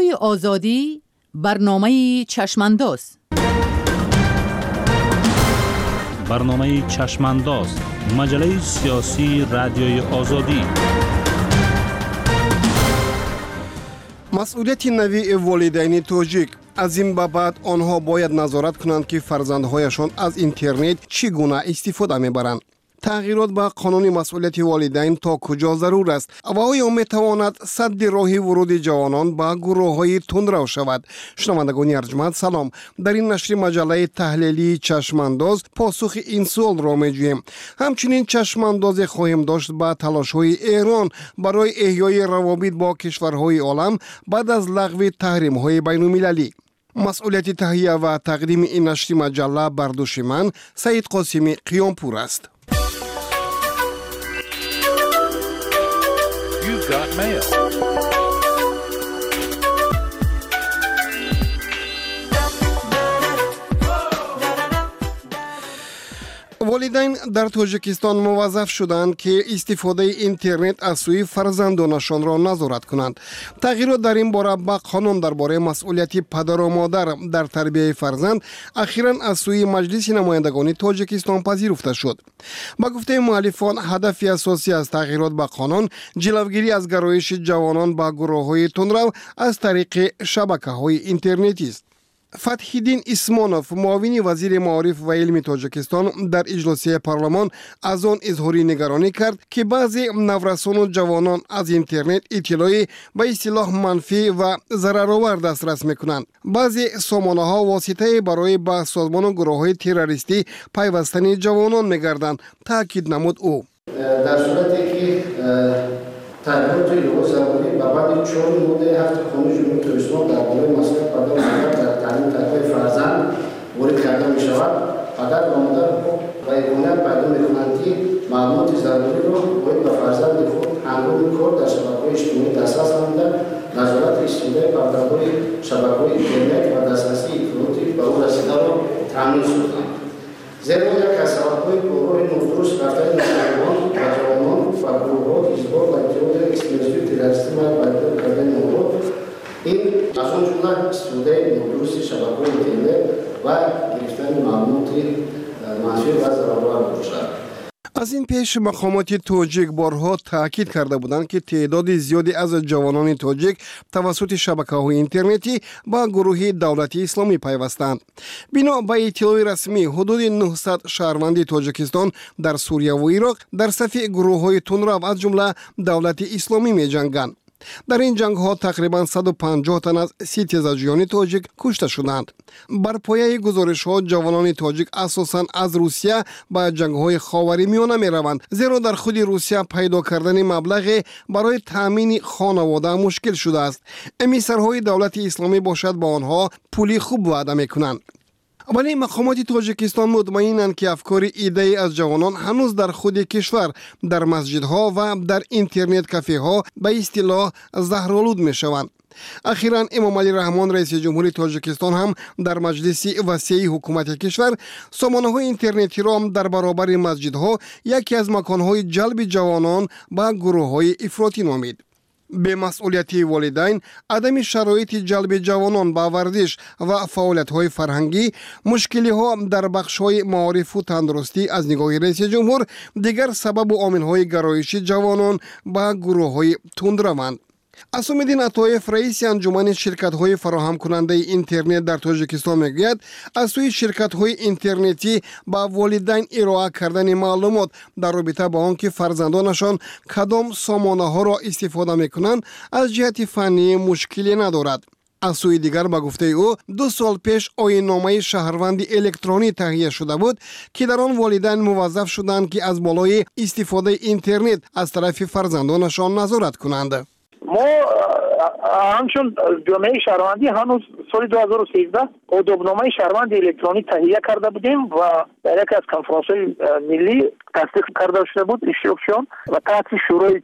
رادیوی آزادی برنامه چشمانداز. برنامه چشمانداز، مجله سیاسی رادیوی آزادی. مسئولیت نوی والدین تاجیک. از این بعد آنها باید نظارت کنند که فرزندهایشان از اینترنت چگونه استفاده میبرند. تغییرات به قانون مسئولیت والدین تا کجا ضرور است و آیا میتواند سد راه ورود جوانان به گروه‌های تندرو شود؟ شنوندگان ارجمند سلام. در این نشر مجله تحلیلی چشمانداز پاسخ این سوال را میجوییم. همچنین چشمانداز خواهیم داشت به تلاش‌های ایران برای احیای روابط با کشورهای عالم بعد از لغو تحریم‌های بین‌المللی. مسئولیت تهیه و تقدیم این نشر مجله بر دوش من سعید قاسمی قیامپور است. Got mail. والدین در تاجیکستان موظف شدند که استفاده اینترنت از سوی فرزندانشان را نظارت کنند. تغییرات در این باره با قانون درباره مسئولیت پدر و مادر در تربیت فرزند اخیراً از سوی مجلس نمایندگان تاجیکستان پذیرفته شد. با گفته مؤلفان هدف اساسی از تغییرات با قانون جلوگیری از گرایش جوانان به گروه‌های تندرو از طریق شبکه‌های اینترنتی است. فتح‌الدین اسمانوف معاون وزیر معارف و علم تاجیکستان در اجلاس پارلمان از آن اظهار نگرانی کرد که بعضی نورسان و جوانان از اینترنت اطلاعی به اصطلاح منفی و ضررآور دسترس میکنند. بعضی سامانه‌ها واسطه برای به سازمان و گروه‌های تروریستی پیوستن جوانان میگردند، تاکید نمود او. در صورتی که تغییرات لباس زمانی و بعد 4 ماده هفته خانه جمهوری تاجیکستان درباره مسئله پدر و مادر در تعلیم تربیت فرزند وارد کرده می شود. پدر و مادر و امکانیت پیدا می‌کنند که معلومات ضروری را باید به فرزند خود هنگام کار در شبکه‌های اجتماعی دسترس نموده، نظارت استفاده پرده‌های شبکه‌های اینترنت و دسترسی اطلاعاتی به او رسیده را تامین سازند. زیرا یک از سبب‌های راه نادرست رفتن نوجوانان و جوانان و گروه‌ها اجبار و اتحاد اکستریمیستی تروریستی باید کردن آنها این از آن جمله استفاده نادرست شبکه‌های اینترنت و گرفتن معلومات منفی و ضررآور باشد. از این پیش مقامات تاجیک بارها تاکید کرده بودند که تعداد زیادی از جوانان تاجیک توسط شبکه‌های اینترنتی با گروه دولتی اسلامی پیوستند. بنا به اطلاع رسمی حدود 900 شهروند تاجیکستان در سوریه و عراق در صف گروه‌های تندرو از جمله دولت اسلامی می‌جنگند. در این جنگ ها تقریبا 150 تن از 30 تزاجیان تاجیک کشته شدند. بر پایه گزارش ها جوانان تاجیک اساساً از روسیه به جنگ های خاورمیانه می روند، زیرا در خود روسیه پیدا کردن مبلغ برای تامین خانواده مشکل شده است. امیسرهای دولت اسلامی باشد با آنها پولی خوب وعده می کنند. ولی مقامات تاجیکستان مطمئنند که افکار ایده‌ای از جوانان هنوز در خود کشور در مسجدها و در اینترنت کافه ها به اصطلاح زهرآلود می شوند. اخیراً امام علی رحمان رئیس جمهوری تاجیکستان هم در مجلس وسیع حکومت کشور سامانه‌های اینترنتی را در برابر مسجدها یکی از مکانهای جلب جوانان به گروه‌های افراطی نامید. به مسئولیت والدین عدم شرایط جلب جوانان به ورزش و فعالیت‌های فرهنگی، مشکلی‌ها در بخش‌های معارف و تندرستی از نگاه رئیس جمهور دیگر سبب و عامل‌های گرایش جوانان به گروه‌های تندروند. اسام‌الدین عطایف رئیس انجمن شرکت‌های فراهم کننده اینترنت در تاجیکستان میگوید از سوی شرکت‌های اینترنتی با والدین ارائه کردن معلومات در رابطه با آنکه فرزندانشان کدام سامانه‌ها را استفاده می‌کنند از جهت فنی مشکلی ندارد. از سوی دیگر با گفته او 2 سال پیش آیین‌نامه شهروند الکترونی تهیه شده بود که در آن والدین موظف شدند که از بالای استفاده اینترنت از طرف فرزندانشان نظارت کنند. ما همچون جامعه شهروندی هنوز سال 2013 آدابنامه شهروند الکترونیک تهیه کرده بودیم و در یک از کنفرانس‌های ملی تصدیق کرده شده بود اشتراکشون و تحت شورای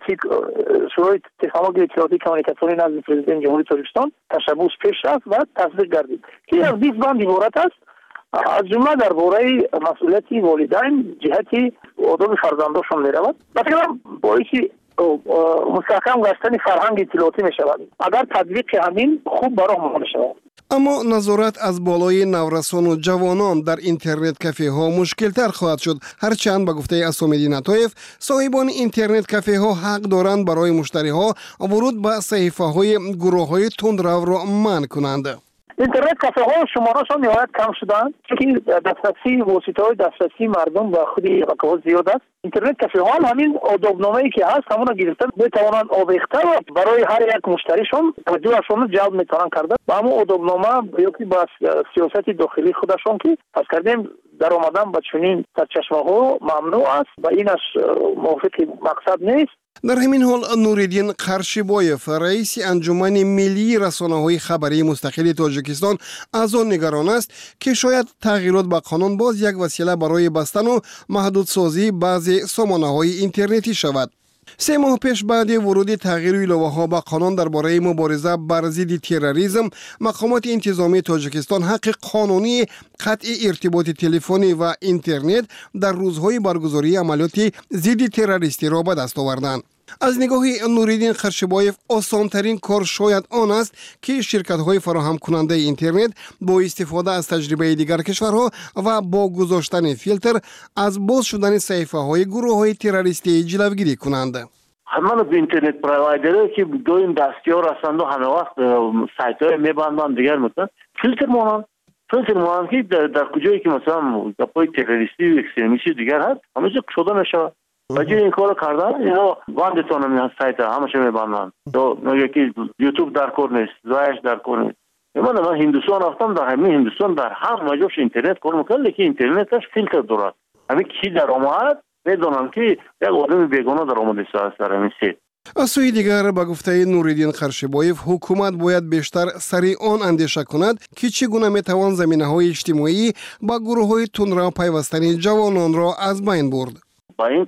تکنولوژی اطلاعاتی کمیونیکاسیونی نزد پرزیدنت جمهوری تاجیکستان تشبث پیش رفت و تصدیق گردید که از 20 بند عبارت است، از جمله درباره مسئولیت والدین جهت آداب فرزندانشان می‌رود. مثلا باعث مستحکم گشتن فرهنگ اطلاعاتی می شود. اگر تطبیق همین خوب برای ما می شود. اما نظارت از بالای نورسان و جوانان در اینترنت کافه ها مشکل تر خواهد شد. هرچند به گفته اسامدین عطایف صاحبان اینترنت کافه ها حق دارند برای مشتری ها ورود به صحیفه های گروه های تندرو را منع کنند. اینترنت کافه ها شمارهشان نهایت کم شدند چون دسترسی واسطه های دسترسی مردم و خودی رقابت زیاد است. اینترنت کافه ها همین آدابنامه‌ای که هست همون گرفتن میتوانند آویخته و برای هر یک مشتریشون توجهشون جلب میتونن کرده و همون آدابنامه یکی با سیاست داخلی خودشون که پس کردیم در آمدن به چنین سرچشمه ها ممنوع است و اینش موافق مقصد نیست. در همین حال نوریدین قرشیبایف رئیس انجمن ملی رسانه‌های خبری مستقل تاجیکستان از آن نگران است که شاید تغییرات به قانون باز یک وسیله برای بستن و محدودسازی بعضی سامانه‌های اینترنتی شود. 3 ماه پیش بعد ورود تغییر ایلوه‌ها به قانون درباره مبارزه بر ضد تروریسم، مقامات انتظامی تاجیکستان حق قانونی قطع ارتباط تلفنی و اینترنت در روزهای برگزاری عملیات ضد تروریستی را به دست آوردند. از نگاه نوریدین قرشیبایف آسان‌ترین کار شاید آن است که شرکت‌های فراهم کننده اینترنت با استفاده از تجربه دیگر کشورها و با گذاشتن فیلتر از باز شدن صحیفه‌های گروه‌های تروریستی جلوگیری کنند. همه به اینترنت پروایدرها که دویم دستیار هستند و همه وقت سایت‌های می‌بندند دیگر مثلا فیلتر مونن که در کجایی که مثلا گپ‌های تروریستی و اکستریمیستی دیگر هست همیشه شده نشود. وجه این کار کردن اینا باندتون میان سایت همشه میبندن تو یکی یوتیوب در کار نیست زایش در کار نیست. من هندوستان رفتم در همین هندوستان در هم مجاش اینترنت کار میکنه لیکن اینترنتش فیلتر دارد. همین کی در اومد میدونن که یک آدم بیگانه در اومده سر همین سیت. از سوی دیگر به گفته نوریدین قرشیبایف حکومت باید بیشتر سریع آن اندیشه کند که چگونه میتوان زمینه‌های اجتماعی با گروه‌های تندرو پیوستن جوانان را از بین برد. با این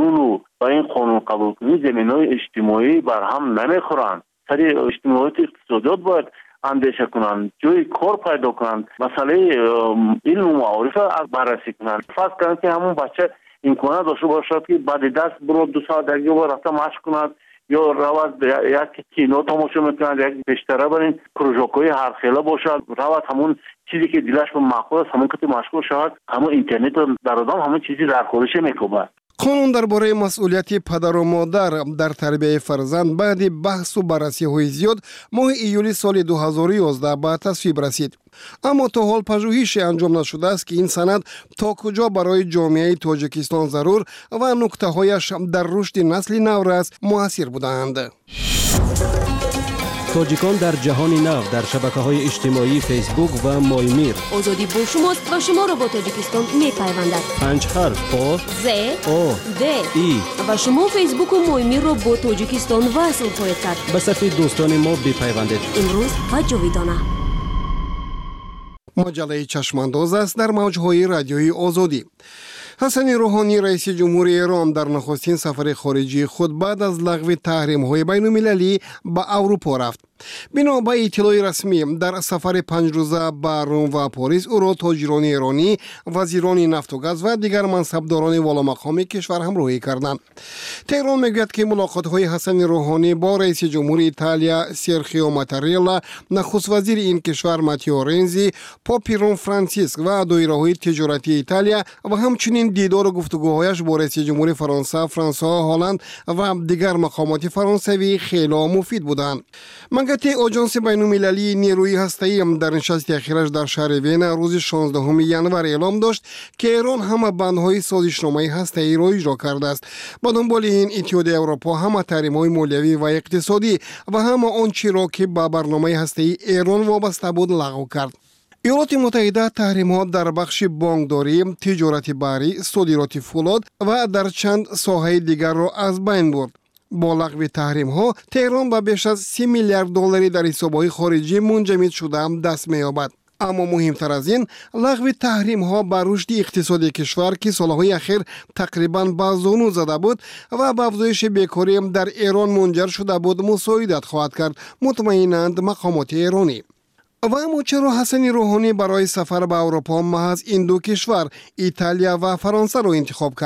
قانون قبول کنی زمینه‌های اجتماعی بر هم نمیخورند. سری اجتماعیت اقتصادیات باید اندیشه کنند، جای کار پیدا کنند، مسئله علم و معارف بررسی کنند. فرض کنند که همون بچه امکانات داشته باشد که بعد دست برو 2 ساعت در یه رفته مشق کند یا رواد یک کینو تماشا میکند، یک بیشتره برین پروژه‌های هر خیله باشد، رواد همون چیزی که دلش به معقول است همون که مشغول شود، همون اینترنت در آدم همون چیزی در خودش میکوبد. قانون درباره مسئولیت پدر و مادر در تربیت فرزند بعد بحث و بررسی های زیاد ماه ایولی سال 2011 به تصویب رسید. اما تا حال پژوهشی انجام نشده است که این سند تا کجا برای جامعه تاجیکستان ضرور و نکته هایش در رشد نسل نورس مؤثر بودند. تاجیکان در جهان نو در شبکه‌های اجتماعی فیسبوک و مایمیر. آزادی با شماست و شما را با تاجیکستان می‌پیوندد. 5 حرف آ ز او د ای و شما فیسبوک و مایمیر را با تاجیکستان وصل خواهید کرد. به صفحه دوستان ما بپیوندید. امروز و جاویدانه. مجله چشمانداز است در موج‌های رادیویی آزادی. حسن روحانی رئیس جمهور ایران در نخستین سفر خارجی خود بعد از لغو تحریم‌های بین‌المللی به اروپا رفت. بنا به اطلاع رسمی در سفر 5 روزه به روم و پاریس او را تاجران ایرانی، وزیران نفت و گاز و دیگر منصبداران والامقام کشور همراهی کردند. تهران میگوید که ملاقات‌های حسن روحانی با رئیس جمهور ایتالیا سرخیو ماتاریلا، نخست وزیر این کشور ماتیو رنزی، پاپ فرانسیسک و دایره‌های تجارتی ایتالیا و همچنین دیدار و گفتگوهایش با رئیس جمهور فرانسه فرانسوا هالند و دیگر مقامات فرانسوی خیلی مفید بودند. مگتی آژانس بین‌المللی نیروی هسته‌ای در نشست اخیرش در شهر وین روز 16 ینور اعلام داشت که ایران همه بندهای سازشنامه هسته‌ای را اجرا کرده است. با دنبال این اتحادیه اروپا همه تحریم‌های مالیوی و اقتصادی و همه آنچه را که به برنامه هسته‌ای ایران وابسته بود لغو کرد. ایالات متحده تحریم‌ها در بخش بانکداری، تجارت بحری، صادرات فولاد و در چند ساحه دیگر را از بین برد. با لغو تحریم‌ها تهران به بیش از 30 میلیارد دلاری در حساب‌های خارجی منجمد شده دست می‌یابد. اما مهمتر از این، لغو تحریم‌ها بر رشد اقتصادی کشور که سالهای اخیر تقریباً به زانو زده بود و به افزایش بیکاری در ایران منجر شده بود مساعدت خواهد کرد، مطمئنند مقامات ایرانی. و اما چرا حسن روحانی برای سفر به اروپا محض این دو کشور ایتالیا و فرانسه را انتخاب کرد؟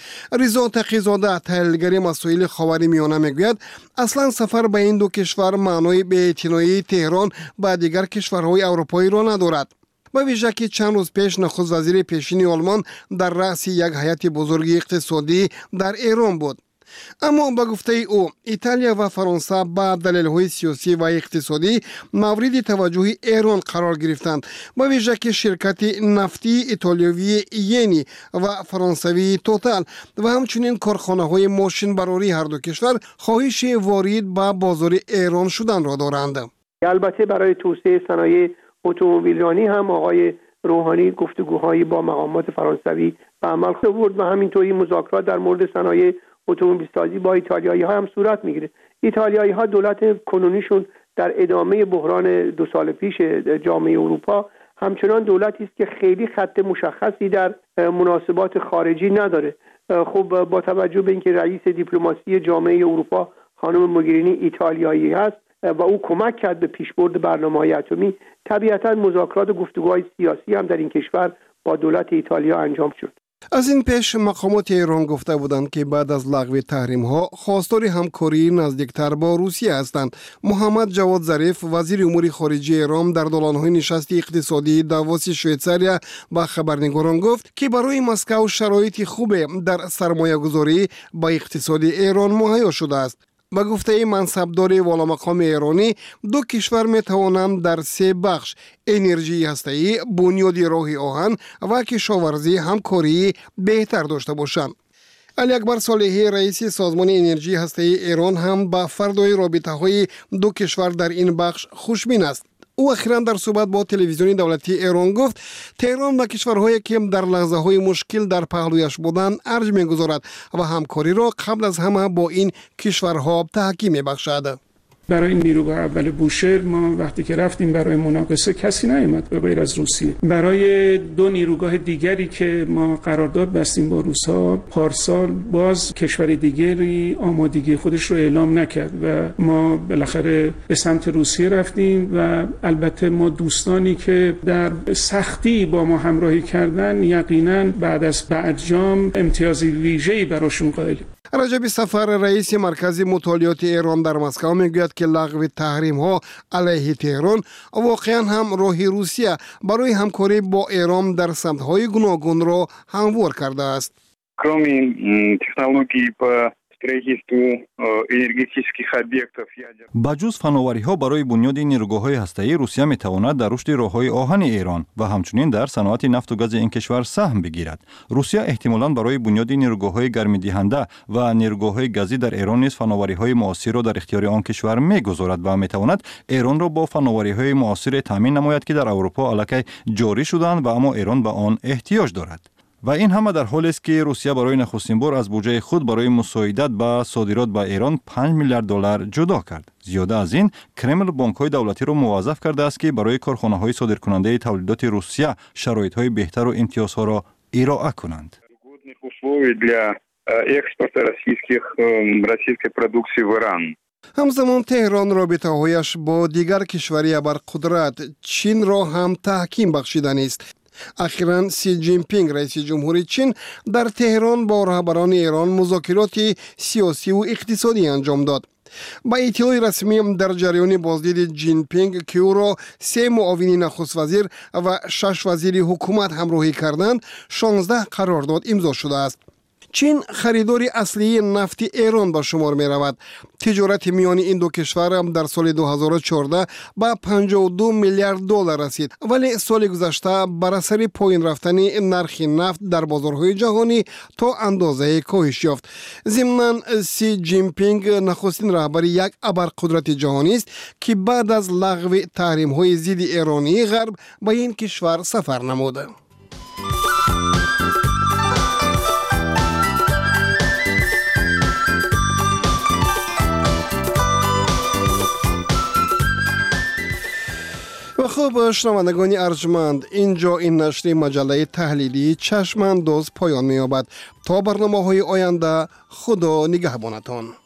رضا تقی‌زاده تحلیلگر مسائل خاورمیانه میگوید اصلا سفر به این دو کشور معنای بی‌اعتنایی تهران به دیگر کشورهای اروپایی را ندارد. با ویژه که چند روز پیش نخست وزیر پیشین آلمان در رأس یک هیئت بزرگ اقتصادی در ایران بود. اما با گفته او ایتالیا و فرانسه با دلایل سیاسی و اقتصادی مورد توجه ایران قرار گرفتند، با ویژه که شرکت نفتی ایتالیایی یعنی و فرانسوی توتال و همچنین کارخانه‌های ماشین براری هر دو کشور خواهش وارد به بازار ایران شدن را دارند. البته برای توسعه صنایع اتومبیلرانی هم آقای روحانی گفتگوهایی با مقامات فرانسوی به عمل آورد و همینطوری مذاکرات در مورد صنایع اتومبیل سازی با ایتالیایی ها هم صورت میگیره. ایتالیایی ها دولت کنونیشون در ادامه بحران 2 سال پیش جامعه اروپا همچنان دولتی است که خیلی خط مشخصی در مناسبات خارجی نداره. خب با توجه به اینکه رئیس دیپلماسی جامعه اروپا خانم موگرینی ایتالیایی هست و او کمک کرد به پیشبرد برنامه‌های اتمی، طبیعتاً مذاکرات و گفتگوهای سیاسی هم در این کشور با دولت ایتالیا انجام شد. از این پیش مقامات ایران گفته بودند که بعد از لغو تحریم ها خواستار همکاری نزدیکتر با روسیه هستند. محمد جواد ظریف وزیر امور خارجه ایران در دوران نشست اقتصادی داووس شویتزاریا با خبرنگاران گفت که برای مسکو شرایط خوب در سرمایه گذاری با اقتصاد ایران مهیا شده است. با گفته منصبدار والامقام ایرانی دو کشور می توانند در 3 بخش انرژی هسته‌ای، بنیاد راه آهن و کشاورزی همکاری بهتر داشته باشند. علی اکبر صالحی رئیس سازمان انرژی هسته‌ای ایران هم با فردای رابطه‌های دو کشور در این بخش خوشبین است. او اخیراً در صحبت با تلویزیون دولتی ایران گفت تهران با کشورهایی که در لحظه‌های مشکل در پهلویش بودند ارج می‌گذارد و همکاری را قبل از همه با این کشورها تحکیم می‌بخشد. برای نیروگاه اول بوشهر ما وقتی که رفتیم برای مناقصه کسی نیامد به غیر از روسیه. برای 2 نیروگاه دیگری که ما قرارداد بستیم با روس‌ها پارسال باز کشور دیگری آمادگی خودش رو اعلام نکرد و ما بالاخره به سمت روسیه رفتیم و البته ما دوستانی که در سختی با ما همراهی کردن یقینا بعد از برجام امتیاز ویژه‌ای براشون قائلیم. رجب سفر رئیس مرکز مطالعات ایران در مسکو میگوید که لغو تحریم ها علیه تهران واقعا هم راه روسیه برای همکاری با ایران در سمت‌های گوناگون را هموار کرده است. کرومی تکنولوژی با جز فناوری‌ها برای بنیاد نیروگاه‌های هسته‌ای روسیه می‌تواند در رشد راه‌های آهن ایران و همچنین در صنعت نفت و گاز این کشور سهم بگیرد. روسیه احتمالاً برای بنیاد نیروگاه‌های گرمی‌دهنده و نیروگاه‌های گازی در ایران نیز فناوری‌های معاصر را در اختیار آن کشور می‌گذارد و می‌تواند ایران را با فناوری‌های معاصر تامین نماید که در اروپا الکی جاری شدند و اما ایران به آن احتیاج دارد. و این همه در حالی است که روسیه برای نخستین بار از بودجه خود برای مساعدت به صادرات به ایران 5 میلیارد دلار جدا کرد. زیاده از این، کرمل بانک‌های دولتی را موظف کرده است که برای کارخانه‌های صادرکننده تولیدات روسیه شرایط‌های بهتر و امتیازها را ارائه کنند. همزمان تهران رابطه‌هایش با دیگر کشوری ابرقدرت چین را هم تحکیم بخشیدن است. اخیراً سی جین پینگ رئیس جمهوری چین در تهران با رهبران ایران مذاکرات سیاسی و اقتصادی انجام داد. با اطلاع رسمی در جریان بازدید جین پینگ که او را 3 معاون نخست وزیر و 6 وزیر حکومت همراهی کردند 16 قرارداد امضا شده است. چین خریدار اصلی نفت ایران به شمار می رود. تجارت میان این دو کشور در سال 2014 به 52 میلیارد دلار رسید، ولی سال گذشته بر اثر پایین رفتن نرخ نفت در بازارهای جهانی تا اندازه کاهش یافت. ضمناً سی جین پینگ نخستین رهبر یک ابرقدرت جهانی است که بعد از لغو تحریم‌های ضد ایرانی غرب به این کشور سفر نموده. خب شنوندگان ارجمند، اینجا این نشر مجله تحلیلی چشمانداز پایان می‌یابد. تا برنامه‌های آینده خدا نگهبانتان.